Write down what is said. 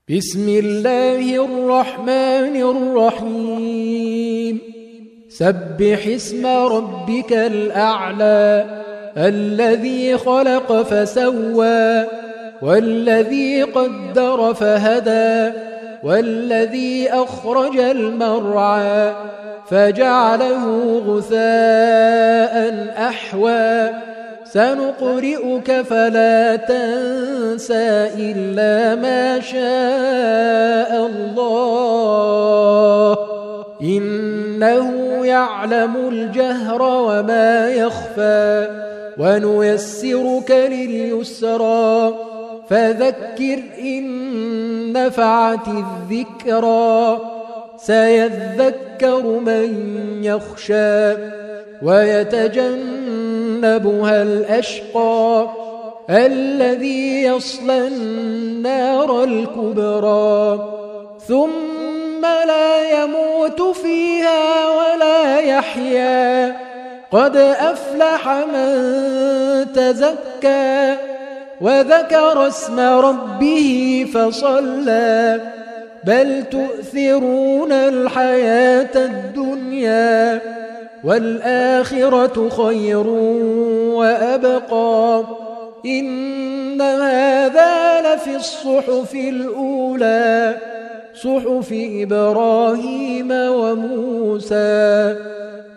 بسم الله الرحمن الرحيم سبح اسم ربك الأعلى الذي خلق فسوى والذي قدر فهدى والذي أخرج المرعى فجعله غثاء أحوى سنقرئك فلا تنسى إلا ما شاء الله إنه يعلم الجهر وما يخفى ونيسرك لليسرى فذكر إن نفعت الذكرى سيذكر من يخشى ويتجنبها الأشقى الذي يصلى النار الكبرى ثم لا يموت فيها ولا يحيا قد أفلح من تزكى وذكر اسم ربه فصلى بل تؤثرون الحياة الدنيا والآخرة خير وأبقى إن هذا لفي الصحف الأولى صحف إبراهيم وموسى